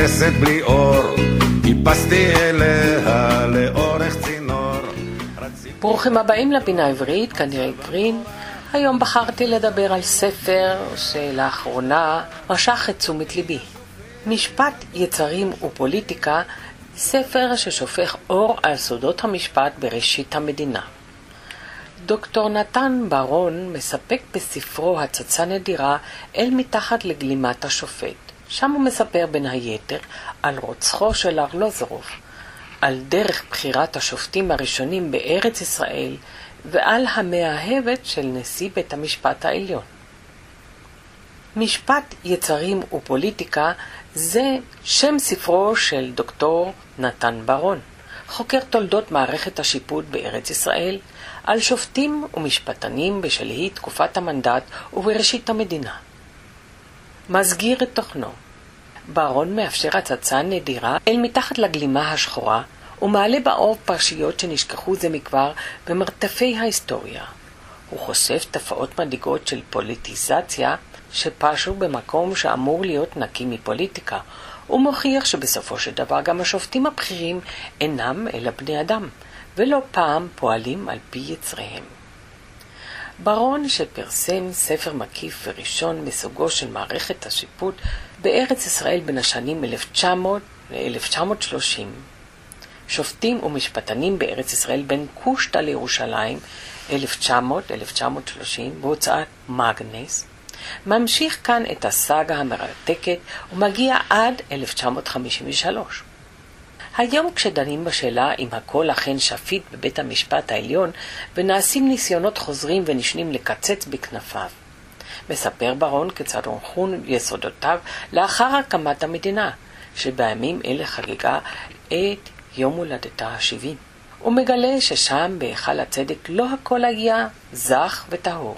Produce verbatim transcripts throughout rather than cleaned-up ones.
מרפסת בלי אור, טיפסתי אליה לאורך צינור. ברוכים הבאים לפינה העברית, כנראה עברין. היום בחרתי לדבר על ספר שלאחרונה משך את תשומת ליבי. משפט, יצרים ופוליטיקה, ספר ששופך אור על סודות המשפט בראשית המדינה. דוקטור נתן ברון מספק בספרו הצצה נדירה אל מתחת לגלימת השופט. שם הוא מספר בין היתר על רוצחו של ארלוזורוב, על דרך בחירת השופטים הראשונים בארץ ישראל ועל המאהבת של נשיא בית המשפט העליון. משפט, יצרים ופוליטיקה זה שם ספרו של דוקטור נתן ברון, חוקר תולדות מערכת השיפוט בארץ ישראל, על שופטים ומשפטנים בשלהי תקופת המנדט ובראשית המדינה. מסגיר את תוכנו. ברון מאפשר הצצה נדירה אל מתחת לגלימה השחורה ומעלה באור פרשיות שנשכחו זה מכבר במרתפי ההיסטוריה. הוא חושף תופעות מדאיגות של פוליטיזציה שפשו במקום שאמור להיות נקי מפוליטיקה, ומוכיח שבסופו של דבר גם השופטים הבכירים אינם אלא בני אדם, ולא פעם פועלים על פי יצריהם. ברון, שפרסם ספר מקיף וראשון מסוגו של מערכת השיפוט בארץ ישראל בין השנים אלף תשע מאות ל-אלף תשע מאות שלושים, שופטים ומשפטנים בארץ ישראל בין קושטא לירושלים אלף תשע מאות עד אלף תשע מאות שלושים בהוצאת מאגנס, ממשיך כאן את הסאגה המרתקת ומגיע עד אלף תשע מאות חמישים ושלוש. היום כשדנים בשאלה אם הכל אכן שפיט בבית המשפט העליון ונעשים ניסיונות חוזרים ונשנים לקצץ בכנפיו, מספר ברון כיצד הונחו יסודותיו לאחר הקמת המדינה, שבימים אלה חגגה את יום הולדתה ה-שבעים. הוא מגלה ששם בהיכל הצדק לא הכל היה זך וטהור.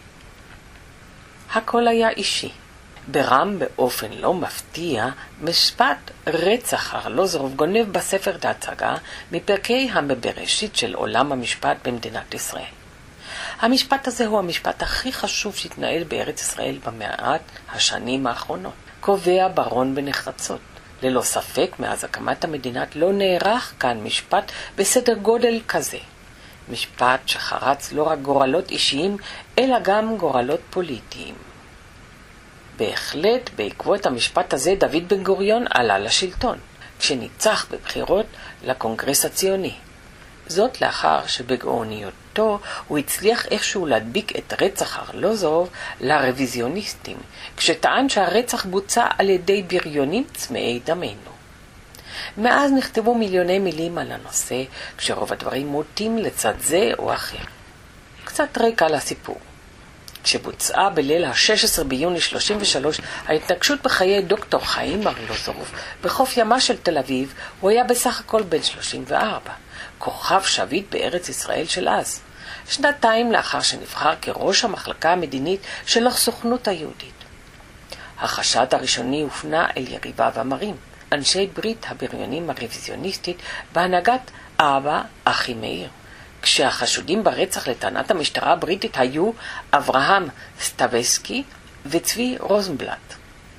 הכל היה אישי. ברם באופן לא מפתיע, משפט רצח ארלוזורוב גונב בספר ההצגה מפרקי המבראשית של עולם המשפט במדינת ישראל. המשפט הזה הוא המשפט הכי חשוב שהתנהל בארץ ישראל במאת השנים האחרונות. קובע ברון בנחרצות. ללא ספק, מאז הקמת המדינה לא נערך כאן משפט בסדר גודל כזה. משפט שחרץ לא רק גורלות אישיים, אלא גם גורלות פוליטיים. בהחלט, בעקבות המשפט הזה, דוד בן גוריון עלה לשלטון, כשניצח בבחירות לקונגרס הציוני. זאת לאחר שבגאוניותו הוא הצליח איכשהו להדביק את רצח ארלוזורוב לרוויזיוניסטים, כשטען שהרצח בוצע על ידי בריונים צמאי דמנו. מאז נכתבו מיליוני מילים על הנושא, כשרוב הדברים מוטים לצד זה או אחר. קצת רקע לסיפור. כשבוצעה בליל ה-שישה עשר ביוני שלושים ושלוש ההתנגשות בחיי דוקטור חיים ארלוזורוב בחוף ימה של תל אביב, הוא היה בסך הכל בן שלושים וארבע, כוכב שביט בארץ ישראל של אז, שנתיים לאחר שנבחר כראש המחלקה המדינית של הסוכנות היהודית. החשד הראשוני הופנה אל יריביו המרים, אנשי ברית הבריונים הרוויזיוניסטית בהנהגת אבא אחימאיר, כשהחשודים ברצח לטענת המשטרה הבריטית היו אברהם סטבסקי וצבי רוזנבלט.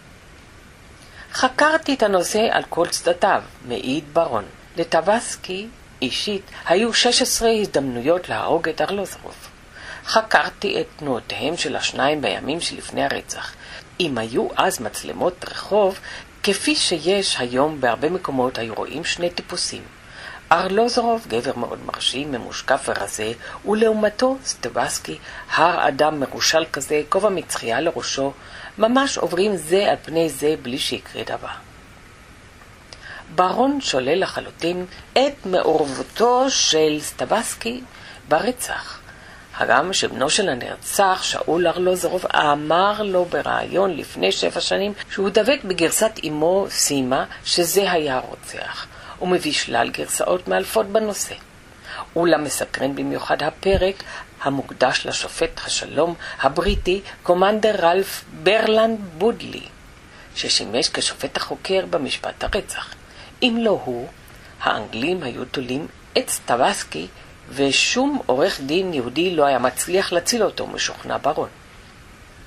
חקרתי את הנושא על כל צדדיו, מעיד ברון. לטבסקי אישית היו שש עשרה הזדמנויות להרוג את ארלוזורוב. חקרתי את תנועותיהם של השניים בימים שלפני הרצח. אם היו אז מצלמות רחוב, כפי שיש היום בהרבה מקומות, היו רואים שני טיפוסים. ארלוזורוב, גבר מאוד מרשים, ממושקף ורזה, ולעומתו סטבסקי, הר אדם מרושל כזה, כובע מצחייה לראשו, ממש עוברים זה על פני זה בלי שיקרה דבר. ברון שולל לחלוטין את מעורבותו של סטבסקי ברצח. הגם שבנו של הנרצח, שאול ארלוזורוב, אמר לו ברעיון לפני שבע שנים שהוא דבק בגרסת אמו סימה שזה היה הרוצח. הוא מביא שלל גרסאות מאלפות בנושא. אולם מסקרן במיוחד הפרק המוקדש לשופט השלום הבריטי קומנדר רלף ברלנד בודלי, ששימש כשופט החוקר במשפט הרצח. אם לא הוא, האנגלים היו תולים את סטבסקי, ושום עורך דין יהודי לא היה מצליח להציל אותו, משוכנע ברון.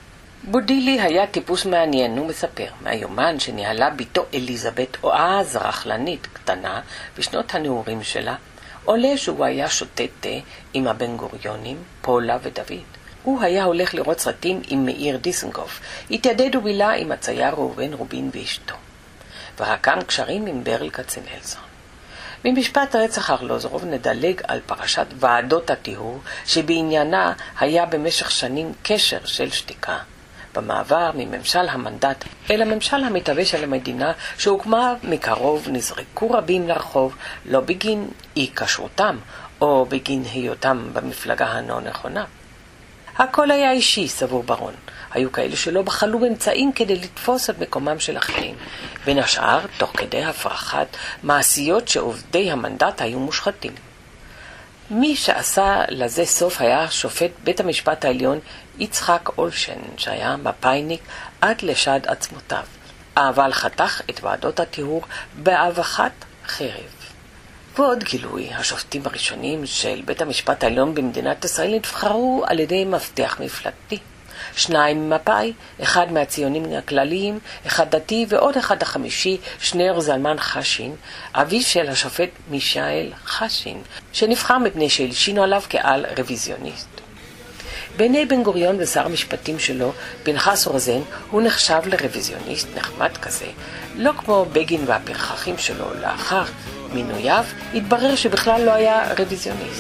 בודילי היה טיפוס מעניין, הוא מספר. מהיומן שניהלה ביתו אליזבת, או אז רכלנית קטנה, בשנות הנעורים שלה, עולה שהוא היה שותה תה עם הבן גוריונים, פולה ודוד. הוא היה הולך לראות סרטים עם מאיר דיסנגוף, התיידד ובילה עם הצייר ראובן רובין ואשתו, ורקם קשרים עם ברל כצנלסון. במשפט רצח ארלוזורוב נדלג על פרשת ועדות הטיהור, שבעניינה היה במשך שנים קשר של שתיקה. במעבר מממשל המנדט אל הממשל המתהווה של המדינה שהוקמה מקרוב, נזרקו רבים לרחוב, לא בגין אי כשרותם או בגין היותם במפלגה הלא נכונה. הכל היה אישי, סבור ברון. היו כאלה שלא בחלו באמצעים כדי לתפוס את מקומם של אחרים. בין השאר, תוך כדי הפרחת מעשיות שעובדי המנדט היו מושחתים. מי שעשה לזה סוף היה שופט בית המשפט העליון יצחק אולשן, שהיה מפאיניק עד לשד עצמותיו, אבל חתך את ועדות הטיהור באבחת חרב. ועוד גילוי, השופטים הראשונים של בית המשפט העליון במדינת ישראל נבחרו על ידי מפתח מפלגתי. שניים ממפאי, אחד מהציונים הכלליים, אחד דתי ועוד אחד החמישי, שנר זלמן חשין, אביו של השופט מישאל חשין, שנבחר מפני שהלשינו עליו כעל רוויזיוניסט. בעיני בן גוריון ושר המשפטים שלו, פנחס רוזן, הוא נחשב לרוויזיוניסט נחמד כזה, לא כמו בגין והפרחחים שלו. לאחר מינוייו התברר שבכלל לא היה רוויזיוניסט.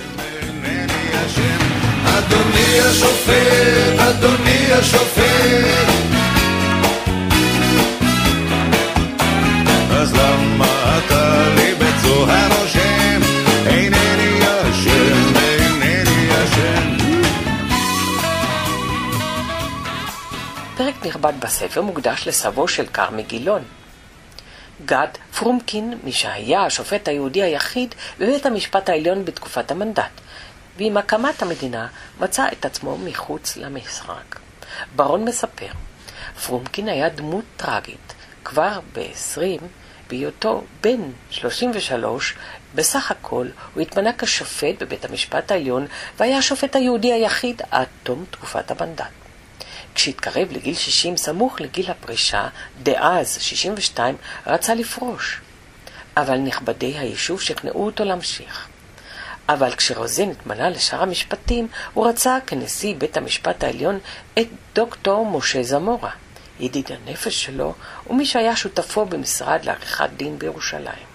אדוני השופט, אדוני השופט, אז למה אתה לי בצוהר רושם? אינני אשם, אינני אשם. פרק נכבד בספר מוקדש לסבו של כרמי גילון, גד פרומקין, מי שהיה השופט היהודי היחיד בבית המשפט העליון בתקופת המנדט, ועם הקמת המדינה מצא את עצמו מחוץ למשחק. ברון מספר, פרומקין היה דמות טרגית. כבר ב-עשרים, בהיותו בן שלושים ושלוש, בסך הכל הוא התמנה כשופט בבית המשפט העליון, והיה השופט היהודי היחיד עד תום תקופת המנדט. כשהתקרב לגיל שישים, סמוך לגיל הפרישה, דאז שישים ושתיים, רצה לפרוש. אבל נכבדי היישוב שכנעו אותו להמשיך. אבל כשרוזן התמנה לשר המשפטים, הוא רצה כנשיא בית המשפט העליון את דוקטור משה זמורה, ידיד הנפש שלו ומי שהיה שותפו במשרד לעריכת דין בירושלים.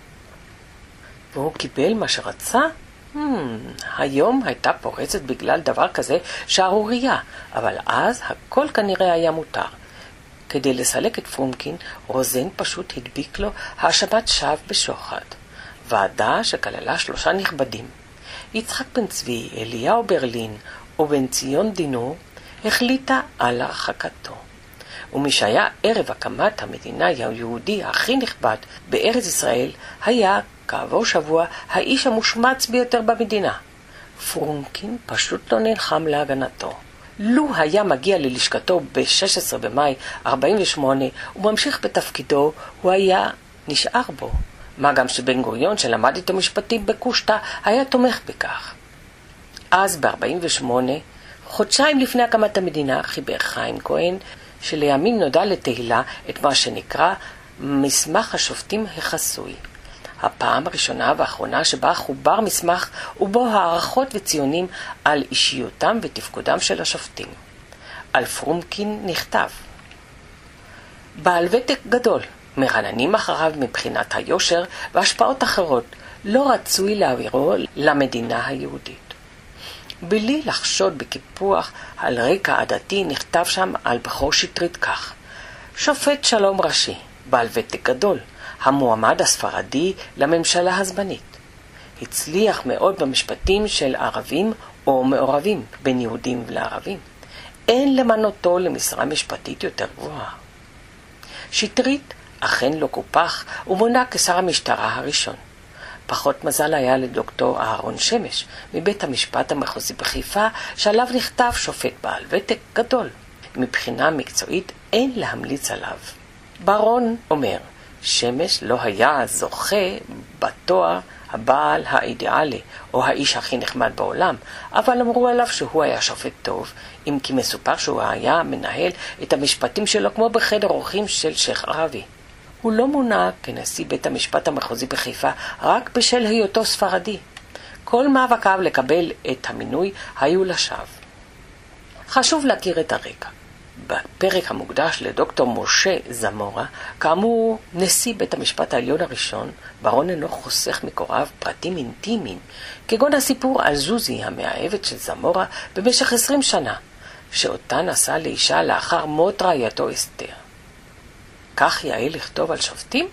והוא קיבל מה שרצה? Hmm, היום הייתה פורצת בגלל דבר כזה שערוריה, אבל אז הכל כנראה היה מותר. כדי לסלק את פרומקין, רוזן פשוט הדביק לו האשמת שווא בשוחד. ועדה שכללה שלושה נכבדים, יצחק בן צבי, אליהו ברלין ובן ציון דינו, החליטה על הרחקתו. ומי שהיה ערב הקמת המדינה היהודי הכי נכבד בארץ ישראל, היה כעבור שבוע האיש המושמץ ביותר במדינה. פרומקין פשוט לא נלחם להגנתו. לו היה מגיע ללשכתו ב-שישה עשר במאי ארבעים ושמונה וממשיך בתפקידו, הוא היה נשאר בו. מה גם שבן גוריון שלמד את המשפטים בקושטה היה תומך בכך. אז ב-ארבעים ושמונה, חודשיים לפני הקמת המדינה, חיבר חיים כהן, שלימים נודע לתהילה את מה שנקרא מסמך השופטים החסוי. הפעם הראשונה והאחרונה שבה חובר מסמך ובו הערכות וציונים על אישיותם ותפקודם של השופטים. על פרומקין נכתב: בעל ותק גדול, מרננים אחריו מבחינת היושר והשפעות אחרות, לא רצוי להעבירו למדינה היהודית. בלי לחשוד בקיפוח על רקע עדתי, נכתב שם על בכור שטרית כך: שופט שלום ראשי, בעל ותק גדול, המועמד הספרדי לממשלה הזמנית. הצליח מאוד במשפטים של ערבים או מעורבים בין יהודים לערבים. אין למנותו למשרה משפטית יותר גבוהה. שטרית אכן לא קופח ומונה כשר המשטרה הראשון. פחות מזל היה לדוקטור אהרון שמש מבית המשפט המחוזי בחיפה, שעליו נכתב שופט בעל ותק גדול. מבחינה מקצועית אין להמליץ עליו. ברון אומר, שמש לא היה זוכה בתואר הבעל האידיאלי או האיש הכי נחמד בעולם, אבל אמרו עליו שהוא היה שופט טוב, אם כי מסופר שהוא היה מנהל את המשפטים שלו כמו בחדר אורחים של שייח ערבי. הוא לא מונה כנשיא בית המשפט המחוזי בחיפה רק בשל היותו ספרדי. כל מאבקיו לקבל את המינוי היו לשווא. חשוב להכיר את הרקע. בפרק המוקדש לדוקטור משה זמורה, כאמור נשיא בית המשפט העליון הראשון, ברון אינו חוסך מקוריו פרטים אינטימיים, כגון הסיפור על זוזי המאהבת של זמורה במשך עשרים שנה, שאותה נשא לאישה לאחר מות רעייתו אסתר. כך יאה לכתוב על שופטים?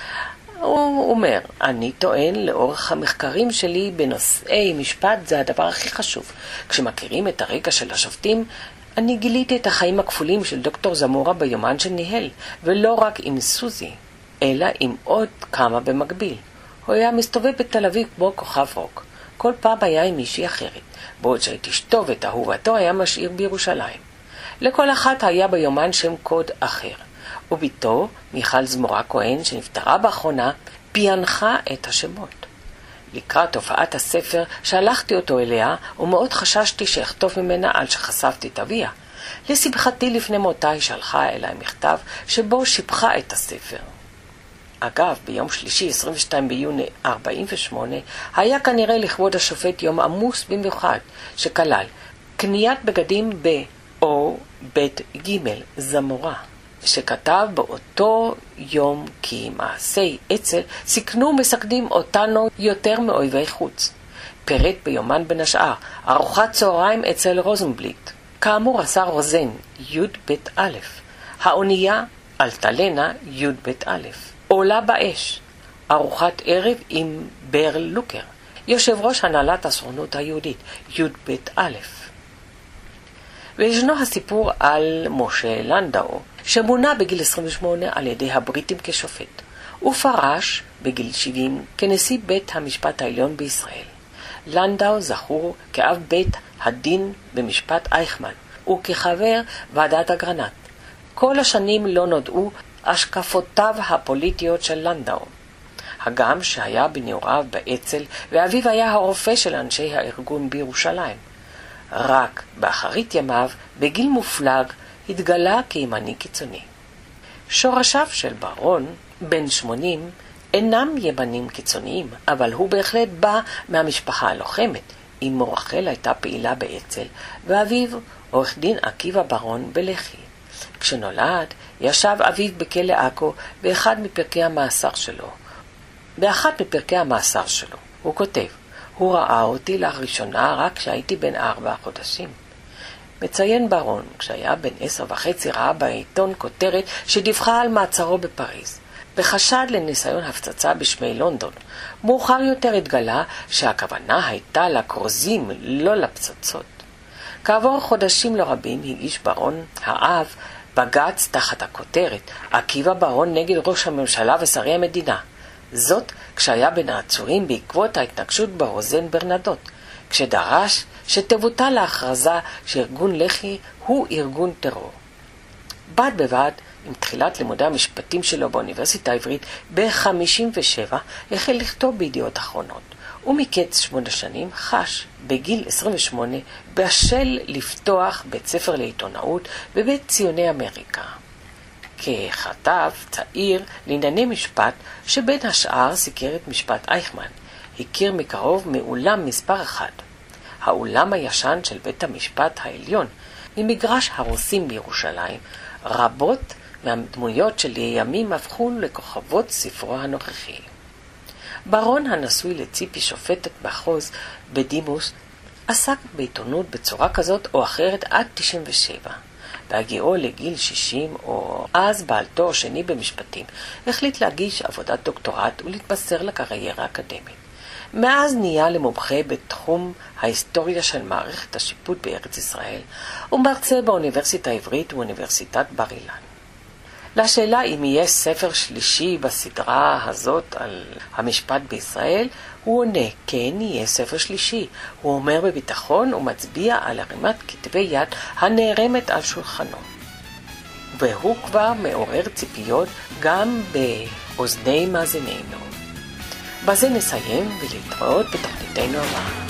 הוא אומר, אני טוען לאורך המחקרים שלי בנושאי משפט זה הדבר הכי חשוב. כשמכירים את הרקע של השופטים, אני גיליתי את החיים הכפולים של דוקטור זמורה ביומן שניהל, ולא רק עם סוזי, אלא עם עוד כמה במקביל. הוא היה מסתובב בתל אביב כמו כוכב רוק. כל פעם היה עם מישהי אחרת, בעוד שאת אשתו ואת אהובתו היה משאיר בירושלים. לכל אחת היה ביומן שם קוד אחר. וביתו, מיכל זמורה כהן, שנפטרה באחרונה, פיינחה את השמות. לקראת הופעת הספר שלחתי אותו אליה, ומאוד חששתי שאכתוב ממנה על שחשפתי את אביה. לשמחתי לפני מותה היא שלחה אליי מכתב שבו שיבחה את הספר. אגב, ביום שלישי, עשרים ושניים ביוני ארבעים ושמונה, היה כנראה לכבוד השופט יום עמוס במיוחד, שכלל קניית בגדים באו בית ג' זמורה, שכתב באותו יום כי מעשי אצל סיכנו מסקדים אותנו יותר מאויבי חוץ. פרט ביומן בין השאר, ארוחת צהריים אצל רוזנבליט. כאמור עשה רוזן, י' ב' א', האונייה אלטלנה י' ב' א', עולה באש, ארוחת ערב עם ברל לוקר, יושב ראש הנהלת הסוכנות היהודית, י' ב' א'. וישנו הסיפור על משה לנדאו, שמונה בגיל עשרים ושמונה על ידי הבריטים כשופט. הוא פרש בגיל שבעים כנשיא בית המשפט העליון בישראל. לנדאו זכור כאב בית הדין במשפט אייכמן, וכחבר ועדת אגרנט. כל השנים לא נודעו השקפותיו הפוליטיות של לנדאו. הגם שהיה בנעוריו באצ"ל, ואביו היה הרופא של אנשי הארגון בירושלים. רק באחרית ימיו, בגיל מופלג, התגלה כימני קיצוני. שורשיו של ברון, בן שמונים, אינם ימנים קיצוניים, אבל הוא בהחלט בא מהמשפחה הלוחמת. אמו רחל הייתה פעילה באצ"ל, ואביו עורך דין עקיבא ברון בלח"י. כשנולד, ישב אביו בכלא עכו באחד מפרקי המאסר שלו. באחד מפרקי המאסר שלו, הוא כותב, הוא ראה אותי לראשונה רק כשהייתי בן ארבע חודשים. מציין ברון, כשהיה בן עשר וחצי ראה בעיתון כותרת שדיווחה על מעצרו בפריז, בחשד לניסיון הפצצה בשמי לונדון. מאוחר יותר התגלה שהכוונה הייתה לכרוזים, לא לפצצות. כעבור חודשים לא רבים הגיש ברון האב בג"ץ תחת הכותרת עקיבא ברון נגד ראש הממשלה ושרי המדינה. זאת כשהיה בין העצורים בעקבות ההתנגשות ברוזן ברנדות, כשדרש שתבוטל להכרזה שארגון לח"י הוא ארגון טרור. בד בבד, עם תחילת לימודי המשפטים שלו באוניברסיטה העברית ב-חמישים ושבע, החל לכתוב בידיעות אחרונות. ומקץ שמונה שנים חש בגיל עשרים ושמונה בשל לפתוח בית ספר לעיתונאות בבית ציוני אמריקה. ככתב צעיר לענייני משפט שבין השאר סיקר את משפט אייכמן, הכיר מקרוב מאולם מספר אחד, האולם הישן של בית המשפט העליון, ממגרש הרוסים בירושלים. רבות מהדמויות של לימים הפכו לכוכבות ספרו הנוכחי. ברון הנשוי לציפי שופטת מחוז בדימוס עסק בעיתונות בצורה כזאת או אחרת עד תשעים ושבע. בהגיעו לגיל שישים או אז בעל תואר שני במשפטים, החליט להגיש עבודת דוקטורט ולהתבשר לקריירה אקדמית. מאז נהיה למומחה בתחום ההיסטוריה של מערכת השיפוט בארץ ישראל, ומרצה באוניברסיטה העברית ואוניברסיטת בר אילן. לשאלה אם יהיה ספר שלישי בסדרה הזאת על המשפט בישראל, הוא עונה, כן, יהיה ספר שלישי. הוא אומר בביטחון ומצביע על הרימת כתבי יד הנערמת על שולחנו. והוא כבר מעורר ציפיות גם באוזני מאזינינו. בזה נסיים ולהתראות בתוכניתנו הבאה.